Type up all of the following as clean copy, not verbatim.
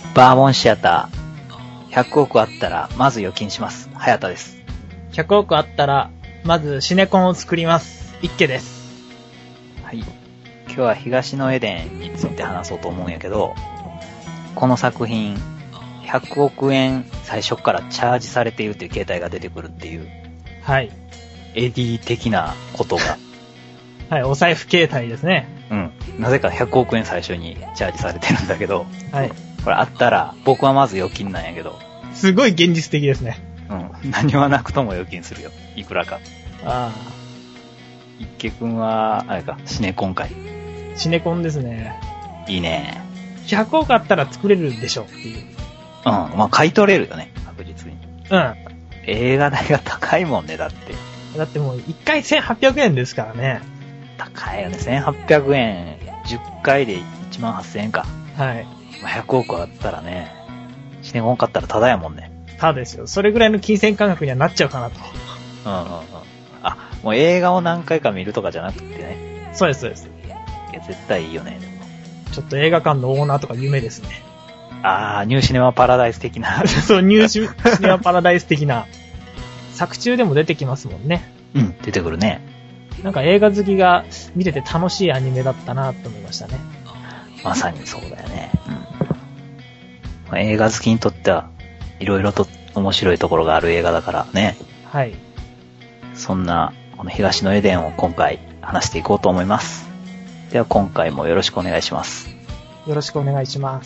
バーボンシアター、100億あったら、まず預金します。早田です。 100億あったら、まずシネコンを作ります。一家です。 はい。今日は東のエデンについて話そうと思うんやけど、この作品、100億円最初からチャージされているという形態が出てくるっていう。 はい。 エディ的なことが。 はい、お財布形態ですね。 うん。なぜか100億円最初にチャージされてるんだけど、 はい。 これあったら、僕はまず預金なんやけど。 すごい現実的ですね。 うん。何はなくとも預金するよ。いくらか。 ああ。 一家くんは、あれか、シネコンかい。 シネコンですね。 いいね。 100億あったら作れるでしょっていう。 うん。まあ、買い取れるよね。確実に。 うん。 映画代が高いもんね、だって。 だってもう1回1800円ですからね。 高いよね。1800円、10回で18000円か。 はい。 まあ、100億あったらね、シネコン買ったらタダやもんね。 ただですよ。それぐらいの金銭感覚にはなっちゃうかなと。 うんうんうん。あ、もう映画を何回か見るとかじゃなくてね。 そうです、そうです。 いや、絶対いいよね。 ちょっと映画館のオーナーとか夢ですね。 ニューシネマパラダイス的な。 そう、ニューシネマパラダイス的な。作中でも出てきますもんね。 うん、出てくるね。 なんか映画好きが見てて楽しいアニメだったなと思いましたね。 まさにそうだよね。うん。映画好きにとっては、いろいろと面白いところがある映画だからね。 はい。 そんな、この東のエデンを今回話していこうと思います。では今回もよろしくお願いします。 よろしくお願いします。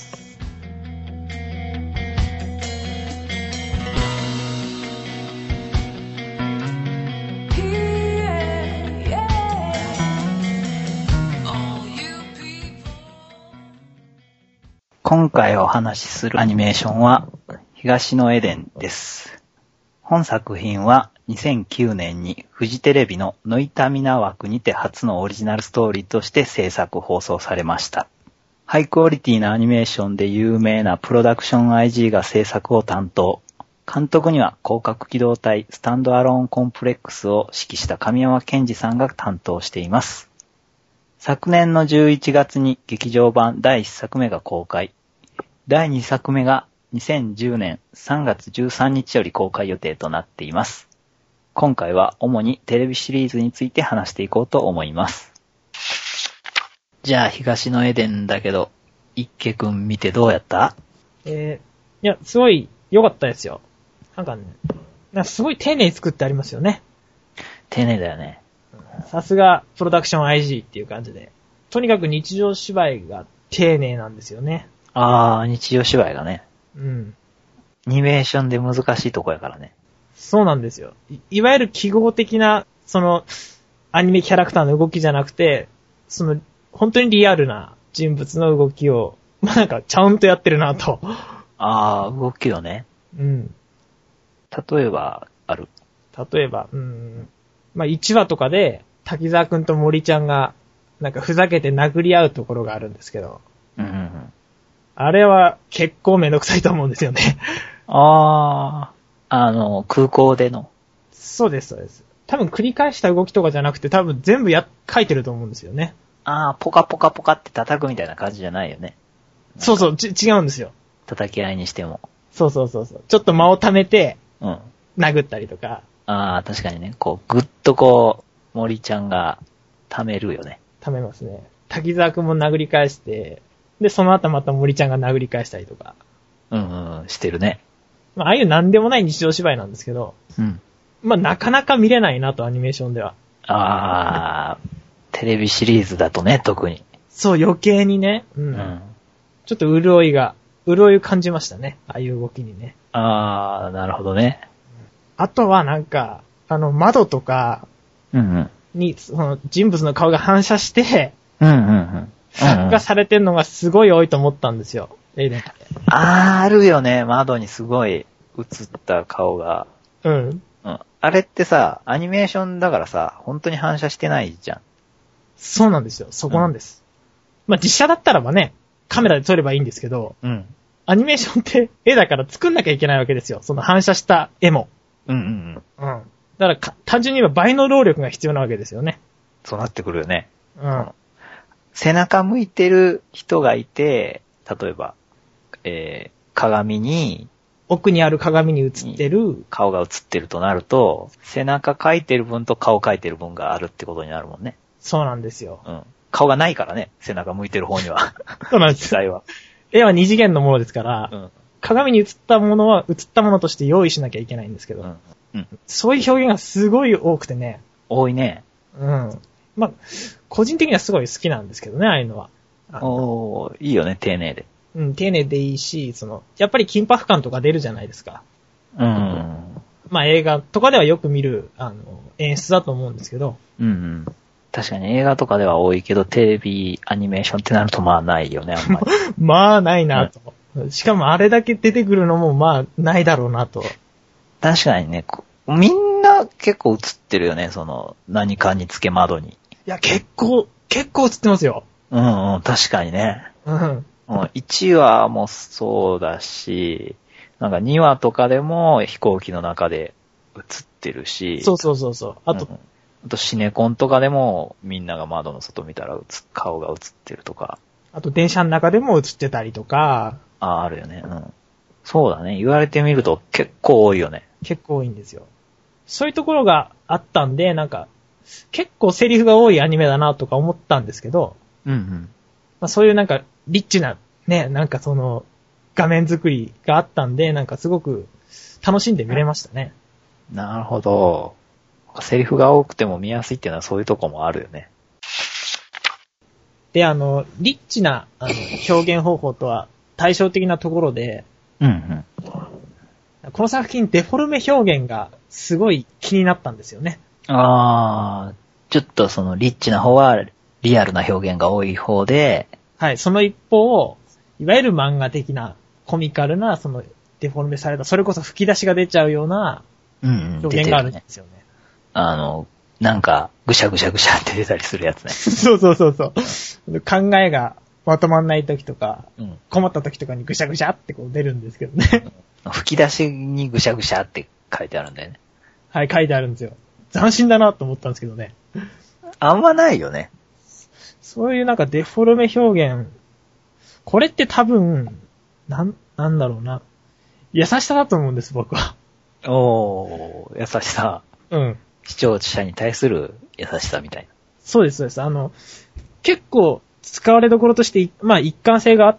今回お話しするアニメーションは東のエデンです。本作品は2009年にフジテレビのノイタミナ枠にて初のオリジナルストーリーとして制作放送されました。ハイクオリティなアニメーションで有名なプロダクション IG が制作を担当。監督には広角機動隊スタンドアローンコンプレックスを指揮した神山健二さんが担当しています。昨年の11月に劇場版第1作目が公開。第2作目が2010年3月13日より公開予定となっています。今回は主にテレビシリーズについて話していこうと思います。じゃあ東のエデンだけど、一家くん見てどうやった？ いや、すごい良かったですよ。なんかね、すごい丁寧に作ってありますよね。 丁寧だよね。 さすがプロダクション IG っていう感じで。とにかく日常芝居が丁寧なんですよね。 日常芝居がね。 うん。 アニメーションで難しいとこやからね。 そうなんですよ。いわゆる記号的な、アニメキャラクターの動きじゃなくて、本当にリアルな人物の動きを、なんか、ちゃんとやってるなと。 動きをね。 うん。 例えば、ある。 例えば、1話とかで、滝沢くんと森ちゃんが、なんかふざけて殴り合うところがあるんですけど。あれは結構めんどくさいと思うんですよね。 空港での。 そうです、そうです。多分繰り返した動きとかじゃなくて、多分全部書いてると思うんですよね。 ポカポカポカって叩くみたいな感じじゃないよね。 そうそう、違うんですよ。 叩き合いにしても。 そう。ちょっと間を溜めて、殴ったりとか。 確かにね、ぐっと森ちゃんが溜めるよね。 溜めますね。滝沢くんも殴り返して、で、その後また森ちゃんが殴り返したりとか。 してるね。 ああいうなんでもない日常芝居なんですけど、なかなか見れないなと、アニメーションでは。 テレビシリーズだとね、特に。 そう、余計にね。ちょっと潤いを感じましたね。ああいう動きにね。 なるほどね。 あとはなんか、窓とか、に、人物の顔が反射して、作画されてるのがすごい多いと思ったんですよ。エデンって。 あるよね。窓にすごい映った顔が。あれってさ、アニメーションだからさ、本当に反射してないじゃん。 そうなんですよ。そこなんです。実写だったらばね、カメラで撮ればいいんですけど、アニメーションって絵だから作んなきゃいけないわけですよ。その反射した絵も。だから単純に言えば倍の労力が必要なわけですよね。 そうなってくるよね。背中向いてる人がいて、例えば、 鏡に、 奥にある鏡に映ってる。 顔が映ってるとなると、背中描いてる分と顔描いてる分があるってことになるもんね。 そうなんですよ。 うん。顔がないからね、背中向いてる方には。 そうなんですよ。 実際は。 絵は二次元のものですから、うん、鏡に映ったものは映ったものとして用意しなきゃいけないんですけど、うんうん、そういう表現がすごい多くてね。 多いね。 うん。まあ、個人的にはすごい好きなんですけどね、ああいうのは。 いいよね、丁寧で。 うん、丁寧でいいし、やっぱり緊迫感とか出るじゃないですか。 うん。 まあ映画とかではよく見る、演出だと思うんですけど。 うんうん。確かに映画とかでは多いけど、テレビ、アニメーションってなるとまあないよね、あんまり。 まあないなと、うん。しかもあれだけ出てくるのもまあないだろうなと。 確かにね、みんな結構映ってるよね、何かにつけ窓に。 いや、結構映ってますよ。 うんうん、確かにね。 うん。 1話もそうだし、なんか2話とかでも飛行機の中で映ってるし。 そう。あとシネコンとかでもみんなが窓の外見たら顔が映ってるとか。 あと電車の中でも映ってたりとか。 あるよね。うん。そうだね。言われてみると結構多いよね。 結構多いんですよ。そういうところがあったんで、なんか、結構セリフが多いアニメだなとか思ったんですけど。 うんうん。 まあ、そういうなんか、リッチな、ね、なんか画面作りがあったんで、なんかすごく楽しんで見れましたね。 なるほど。セリフが多くても見やすいっていうのはそういうとこもあるよね。 で、リッチな表現方法とは対照的なところで、 うんうん。 この作品デフォルメ表現がすごい気になったんですよね。 ちょっとリッチな方はリアルな表現が多い方で、 はい、その一方、いわゆる漫画的なコミカルなデフォルメされた、それこそ吹き出しが出ちゃうような表現があるんですよね。 なんかぐしゃぐしゃって出たりするやつね。 そう。考えがまとまんない時とか、困った時とかにぐしゃぐしゃって出るんですけどね。 吹き出しにぐしゃぐしゃって書いてあるんだよね。 はい、書いてあるんですよ。斬新だなと思ったんですけどね。 あんまないよね。 そういうなんかデフォルメ表現、これって多分、なんだろうな。優しさだと思うんです、僕は。 優しさ。 うん。 視聴者に対する優しさみたいな。 そうです。結構使われどころとして、まあ一貫性があって、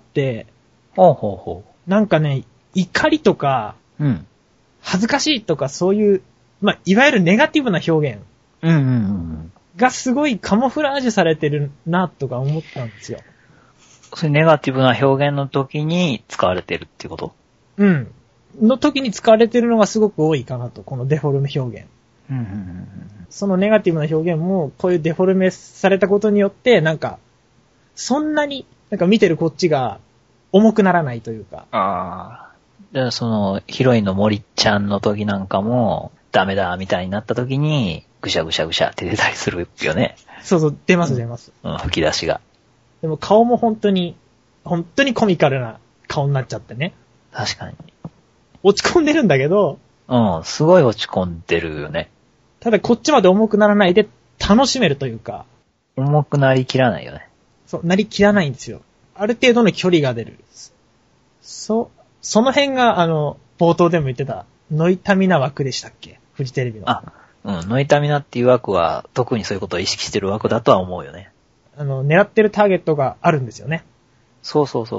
なんかね、怒りとか、恥ずかしいとかそういう、まあいわゆるネガティブな表現。がすごいカモフラージュされてるなとか思ったんですよ。 そういうネガティブな表現の時に使われてるってこと？ うん。の時に使われてるのがすごく多いかなと、このデフォルメ表現。そのネガティブな表現も、こういうデフォルメされたことによって、なんか、そんなに、なんか見てるこっちが重くならないというか。 でヒロインの森ちゃんの時なんかも、ダメだみたいになった時に、ぐしゃって出たりするよね。 そう、出ます。 吹き出しが。 でも顔も本当にコミカルな顔になっちゃってね。 確かに。 落ち込んでるんだけど。 すごい落ち込んでるよね。 ただこっちまで重くならないで楽しめるというか。 重くなりきらないよね。 そう、なりきらないんですよ。ある程度の距離が出る。その辺が冒頭でも言ってた、ノイタミナ枠でしたっけ？フジテレビの。 ノイタミナっていう枠は特にそういうことを意識してる枠だとは思うよね。 狙ってるターゲットがあるんですよね。 そう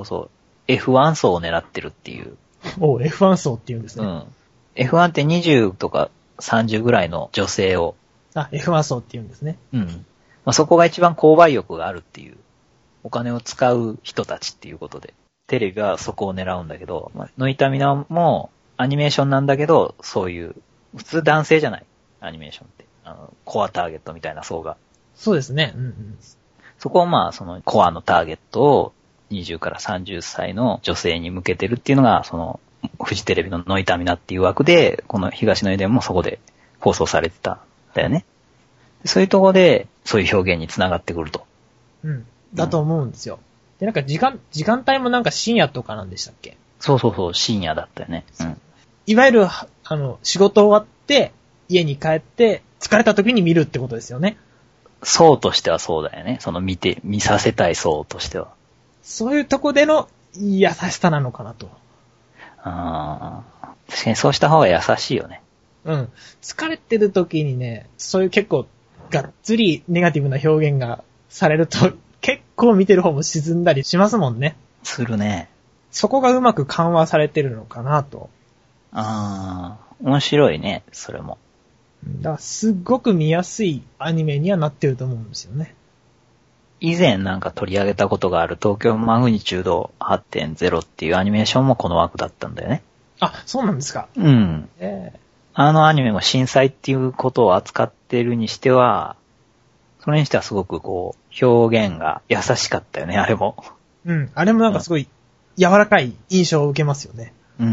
。F1 層を狙ってるっていう。 F1 層っていうんですね。 F1 って20とか30ぐらいの女性を。 F1 層っていうんですね。 そこが一番購買欲があるっていう。お金を使う人たちっていうことで。テレビはそこを狙うんだけど、ノイタミナもアニメーションなんだけど、そういう、普通男性じゃない。アニメーションって。コアターゲットみたいな層が。 そうですね。 そこをコアのターゲットを20から30歳の女性に向けてるっていうのが、フジテレビのノイタミナっていう枠で、この東のエデンもそこで放送されてたんだよね。そういうところで、そういう表現につながってくると。 だと思うんですよ。で、なんか時間帯もなんか深夜とかなんでしたっけ？ そう、深夜だったよね。 いわゆる、仕事終わって、家に帰って、疲れた時に見るってことですよね。 層としてはそうだよね。見させたい層としては。 そういうとこでの優しさなのかなと。 ああ。確かにそうした方が優しいよね。 うん。疲れてる時にね、そういう結構、がっつりネガティブな表現がされると、結構見てる方も沈んだりしますもんね。 するね。 そこがうまく緩和されてるのかなと。 ああ、面白いね、それも。 だからすっごく見やすいアニメにはなってると思うんですよね。 以前なんか取り上げたことがある東京マグニチュード 8.0 っていうアニメーションもこの枠だったんだよね。 あ、そうなんですか。 うん。あのアニメも震災っていうことを扱ってるにしては、それにしてはすごくこう、表現が優しかったよね、あれも。 うん。あれもなんかすごい柔らかい印象を受けますよね。 うんうん。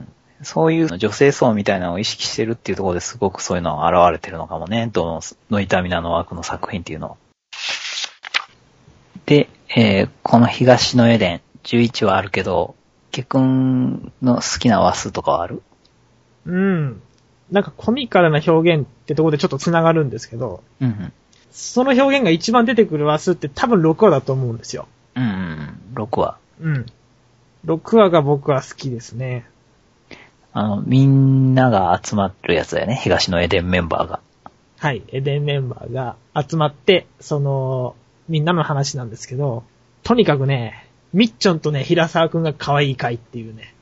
そういう女性層みたいなのを意識してるっていうところですごくそういうのが現れてるのかもね。どの痛みなの枠の作品っていうのは。で、この東のエデン11話あるけど、ケくんの好きな話数とかはある？ うん。なんかコミカルな表現ってところでちょっと繋がるんですけど、 うんうん。 その表現が一番出てくる話数って多分6話だと思うんですよ。 うんうん。6話。 うん。6話が僕は好きですね。 みんなが集まってるやつだよね。東のエデンメンバーが。 はい。エデンメンバーが集まって、みんなの話なんですけど、とにかくね、みっちょんとね、平沢くんが可愛い回っていうね。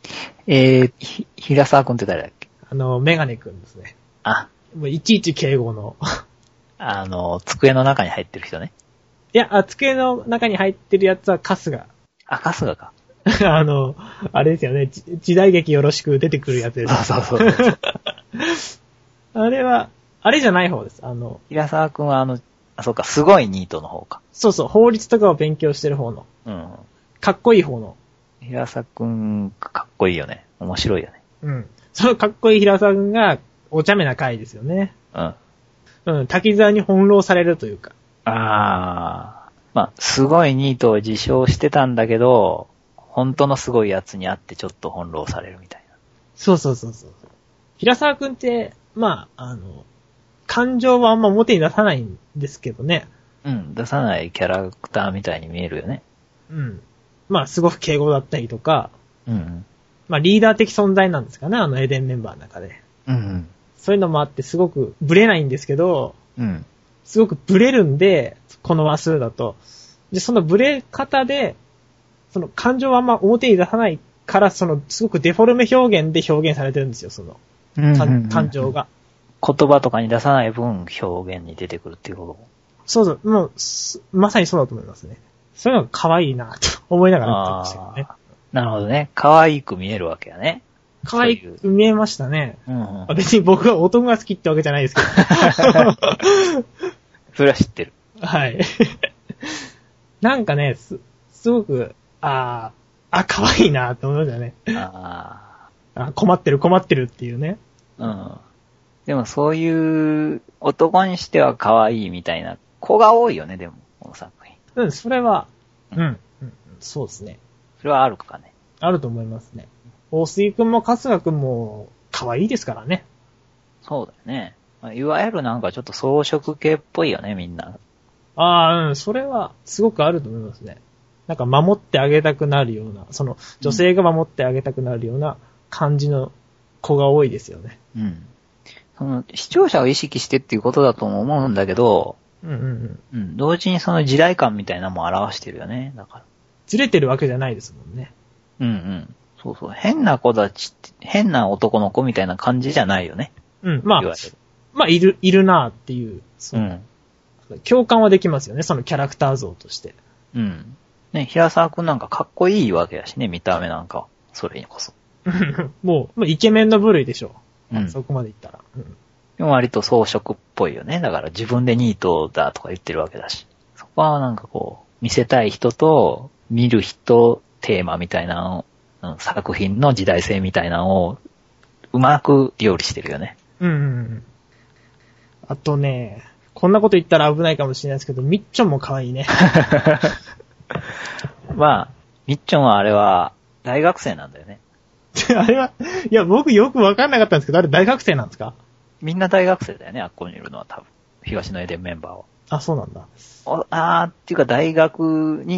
平沢くんって誰だっけ？ メガネくんですね。 あ。 もういちいち敬語の。 机の中に入ってる人ね。 いや、机の中に入ってるやつは春日。 あ、春日か。 あれですよね。時代劇よろしく出てくるやつです。 そうそうそう。 あれは、あれじゃない方です。 平沢くんはそうか、すごいニートの方か。 そうそう、法律とかを勉強してる方の。 うん。 かっこいい方の。 平沢くん、かっこいいよね。面白いよね。 うん。そのかっこいい平沢くんが、お茶目な回ですよね。 うん。 うん、滝沢に翻弄されるというか。 まあ、すごいニートを自称してたんだけど、本当のすごいやつに会ってちょっと翻弄されるみたいな。 そうそうそうそう。平沢くんって、まあ、感情はあんま表に出さないんですけどね。 うん、出さないキャラクターみたいに見えるよね。 うん。まあ、すごく敬語だったりとか、 うん。 まあ、リーダー的存在なんですかね、エデンメンバーの中で。 うん。 そういうのもあって、すごくブレないんですけど、 うん。 すごくブレるんで、この話数だと。で、そのブレ方で、その感情はあんま表に出さないから、すごくデフォルメ表現で表現されてるんですよ、感情が。 言葉とかに出さない分、表現に出てくるっていうこと。 そうそう、もう、まさにそうだと思いますね。そういうのが可愛いなと思いながら言ってましたけどね。 なるほどね。可愛く見えるわけやね。 可愛く見えましたね。 うんうん、 別に僕は男が好きってわけじゃないですけど。 それは知ってる。 はい。なんかね、すごく、可愛いなと思いましたね。困ってるっていうね。 うん。でもそういう男にしては可愛いみたいな子が多いよね、でも、この作品。 うん、それは、そうですね。 それはあるかね。 あると思いますね。大杉くんも春日くんも可愛いですからね。 そうだよね。いわゆるなんかちょっと装飾系っぽいよね、みんな。 それはすごくあると思いますね。なんか守ってあげたくなるような、女性が守ってあげたくなるような感じの子が多いですよね。 うん。視聴者を意識してっていうことだとも思うんだけど、同時にその時代感みたいなのも表してるよね、だから。 ずれてるわけじゃないですもんね。 うんうん。そうそう。変な子たちって、変な男の子みたいな感じじゃないよね。 うん、まあ、いるなっていう。共感はできますよね、そのキャラクター像として。 うん。ね、平沢くんなんかかっこいいわけだしね、見た目なんか。それにこそ。 もう、イケメンの部類でしょう。そこまで言ったら。 でも割と装飾っぽいよね。だから自分でニートだとか言ってるわけだし。そこはなんかこう、見せたい人と見る人テーマみたいなの、作品の時代性みたいなのをうまく料理してるよね。 あとね、こんなこと言ったら危ないかもしれないですけど、みっちょんも可愛いね。 まあ、みっちょんはあれは大学生なんだよね。 あれは、いや、僕よくわかんなかったんですけど、あれ大学生なんですか？ みんな大学生だよね、あっこにいるのは多分。東のエデンメンバーは。 そうなんだ。 っていうか大学に、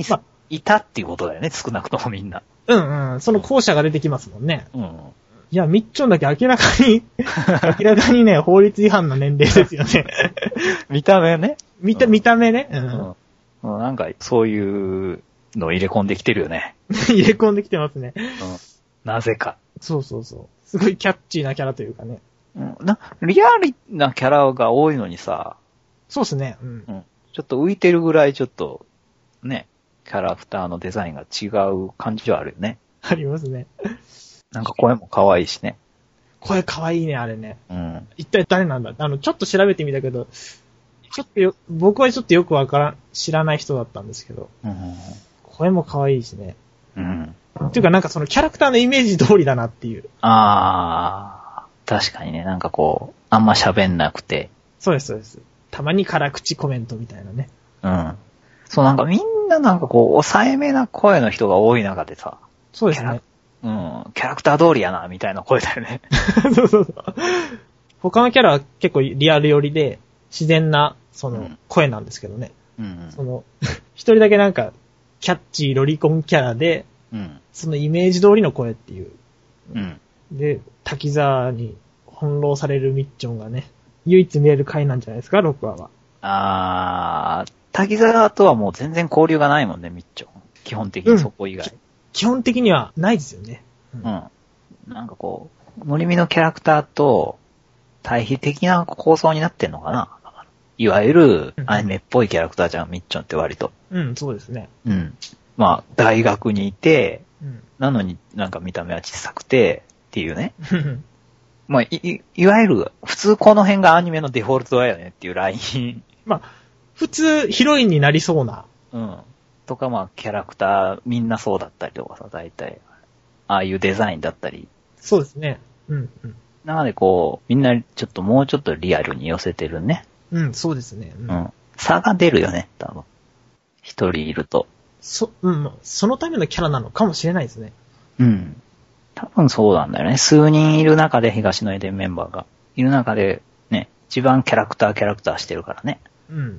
いたっていうことだよね、少なくともみんな。 うんうん。その後者が出てきますもんね。 うん。 いや、ミッチョンだけ明らかにね、法律違反の年齢ですよね。 見た目ね。 見た目ね。 うん。なんか、そういうのを入れ込んできてるよね。 入れ込んできてますね。 なぜか。 そう。すごいキャッチーなキャラというかね。 リアルなキャラが多いのにさ。 そうですね。 ちょっと浮いてるぐらいちょっと、ね、キャラクターのデザインが違う感じはあるよね。 ありますね。 なんか声も可愛いしね。 声可愛いね、あれね。一体誰なんだ？ちょっと調べてみたけど、僕はちょっとよく知らない人だったんですけど。声も可愛いしね。っていうかなんかそのキャラクターのイメージ通りだなっていう。 確かにね、なんかこう、あんま喋んなくて。 そうです。たまに辛口コメントみたいなね。 そうなんかみんななんかこう、抑えめな声の人が多い中でさ。 そうですね。 キャラクター通りやな、みたいな声だよね。 そう。他のキャラは結構リアル寄りで、自然な、声なんですけどね。一人だけなんか、キャッチーロリコンキャラで、そのイメージ通りの声っていう。で、滝沢に翻弄されるミッチョンがね、唯一見える回なんじゃないですか、6話は。 滝沢とはもう全然交流がないもんね、ミッチョン。基本的にそこ以外。 基本的にはないですよね。 なんかこう、森見のキャラクターと対比的な構想になってんのかな。いわゆるアニメっぽいキャラクターじゃん、ミッチョンって割と。 そうですね。 まあ、大学にいて、なのになんか見た目は小さくて、っていうね。まあ、いわゆる、普通この辺がアニメのデフォルトだよねっていうライン。 まあ、普通ヒロインになりそうな。 とかまあ、キャラクターみんなそうだったりとかさ、大体。ああいうデザインだったり。 そうですね。 なのでこう、みんなもうちょっとリアルに寄せてるね。 そうですね。 差が出るよね、多分。一人いると。 そのためのキャラなのかもしれないですね。 多分そうなんだよね。数人いる中で、東のエデンメンバーがいる中で、ね、一番キャラクターしてるからね。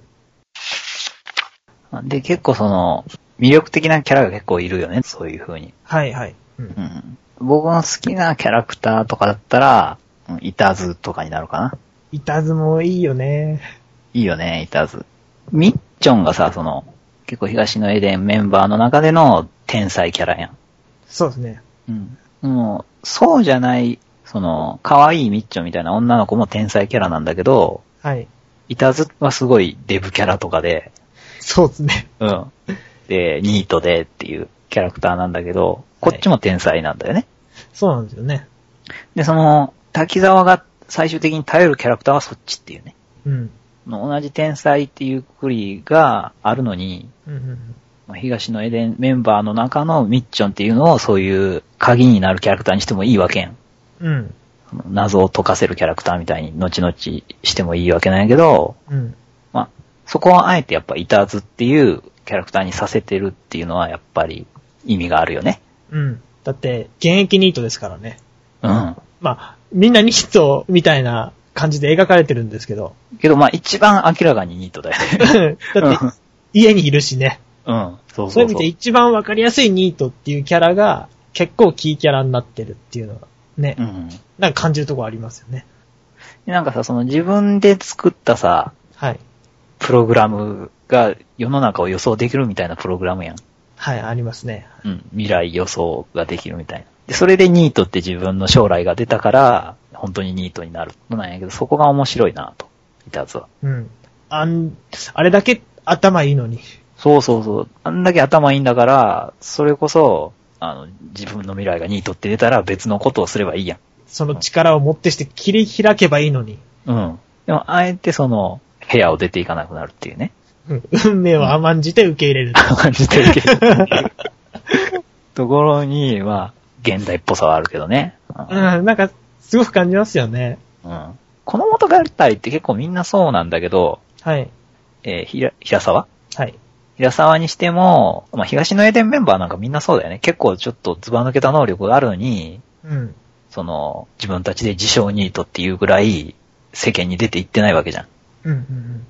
で、結構魅力的なキャラが結構いるよね、そういう風に。 はい。 僕の好きなキャラクターとかだったら、イタズとかになるかな。 イタズもいいよね。 いいよね、イタズ。ミッチョンがさ、結構東のエデンメンバーの中での天才キャラやん。 そうですね。 もう、そうじゃない、可愛いミッチョンみたいな女の子も天才キャラなんだけど、イタズはすごいデブキャラとかで、 そうですね。 で、ニートでっていうキャラクターなんだけど、こっちも天才なんだよね。 そうなんですよね。 で、滝沢が最終的に頼るキャラクターはそっちっていうね。同じ天才っていうくくりがあるのに、東のエデンメンバーの中のミッチョンっていうのをそういう鍵になるキャラクターにしてもいいわけやん。謎を解かせるキャラクターみたいに後々してもいいわけなんやけど、まあ、そこはあえてやっぱイタズっていうキャラクターにさせてるっていうのはやっぱり意味があるよね。 だって、現役ニートですからね。 まあ、みんなニートみたいな感じで描かれてるんですけど。 まあ一番明らかにニートだよね。 だって、家にいるしね。 そういう意味で一番わかりやすいニートっていうキャラが結構キーキャラになってるっていうのはね。なんか感じるところありますよね。 なんかさ、自分で作ったさ、プログラムが世の中を予想できるみたいなプログラムやん。 ありますね。 未来予想ができるみたいな。で、それでニートって自分の将来が出たから、本当にニートになるのなんやけど、そこが面白いなと。イタズは。 あれだけ頭いいのに。 そう。あんだけ頭いいんだから、それこそ、自分の未来がニートって出たら別のことをすればいいやん。 その力をもってして切り開けばいいのに。 でも、あえて部屋を出ていかなくなるっていうね。 運命を甘んじて受け入れる。 甘んじて受け入れるっていうところに、まあ、現代っぽさはあるけどね。 なんか、すごく感じますよね。 この物語って結構みんなそうなんだけど、平沢平沢にしても、まあ、東のエデンメンバーなんかみんなそうだよね。結構ちょっとズバ抜けた能力があるのに、自分たちで自称ニートっていうぐらい世間に出ていってないわけじゃん。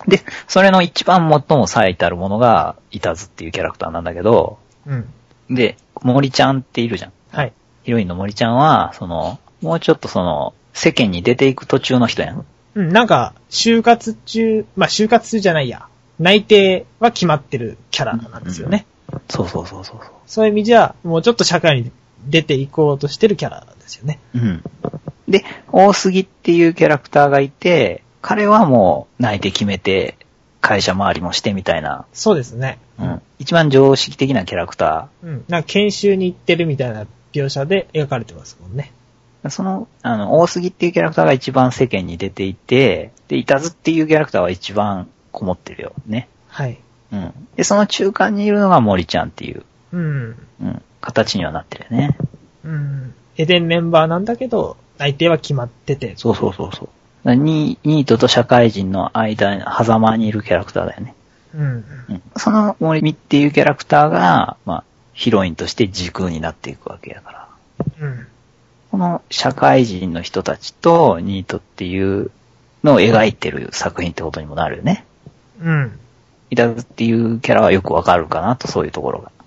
で、それの一番最も最たるものが、イタズっていうキャラクターなんだけど、 うん。 で、森ちゃんっているじゃん。 はい。 ヒロインの森ちゃんは、もうちょっと世間に出ていく途中の人やん。 うん、なんか、就活中じゃないや。内定は決まってるキャラなんですよね。 うん、そう。 そういう意味じゃ、もうちょっと社会に出ていこうとしてるキャラなんですよね。 うん。で、大杉っていうキャラクターがいて、彼はもう内定決めて、会社回りもしてみたいな。 そうですね。 うん。一番常識的なキャラクター。うん。なんか研修に行ってるみたいな描写で描かれてますもんね。 大杉っていうキャラクターが一番世間に出ていて、で、イタズっていうキャラクターは一番こもってるよね。 はい。 うん。で、その中間にいるのが森ちゃんっていう。 うん。 うん。形にはなってるよね。 うん。エデンメンバーなんだけど、内定は決まってて。 そう。ニートと社会人の間、狭間にいるキャラクターだよね。 うん。 その森っていうキャラクターが、ヒロインとして時空になっていくわけやから。 うん。 この社会人の人たちとニートっていうのを描いてる作品ってことにもなるよね。 うん。 イタズっていうキャラはよくわかるかなと、そういうところが。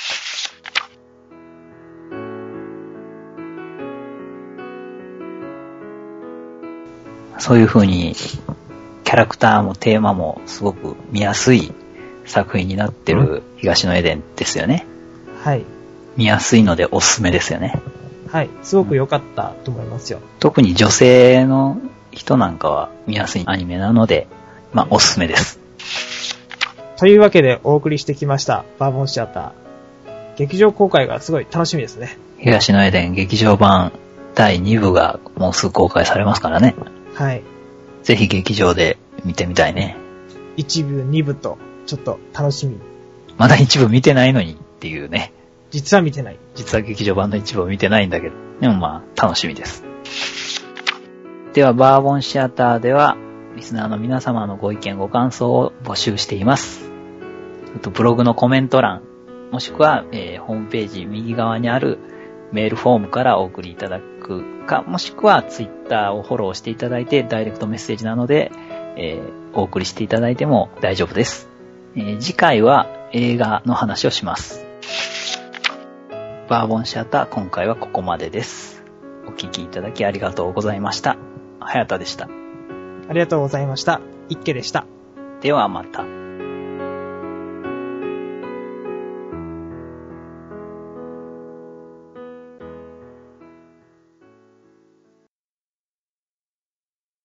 そういう風に、キャラクターもテーマもすごく見やすい作品になってる東のエデンですよね。 はい。 見やすいのでおすすめですよね。 はい。すごく良かったと思いますよ。 特に女性の人なんかは見やすいアニメなので、おすすめです。 というわけでお送りしてきました、バーボンシアター。劇場公開がすごい楽しみですね。 東のエデン劇場版第2部がもうすぐ公開されますからね。 はい。 ぜひ劇場で見てみたいね。 1部、2部と、ちょっと楽しみ。 まだ1部見てないのにっていうね。 実は見てない。 実は劇場版の1部を見てないんだけど。でも楽しみです。では、バーボンシアターでは、リスナーの皆様のご意見ご感想を募集しています。ブログのコメント欄、もしくは、ホームページ右側にあるメールフォームからお送りいただくか、もしくはツイッターをフォローしていただいてダイレクトメッセージなので、お送りしていただいても大丈夫です。次回は映画の話をします。バーボンシアター、今回はここまでです。お聞きいただきありがとうございました。早田でした。 ありがとうございました。一家でした。 ではまた。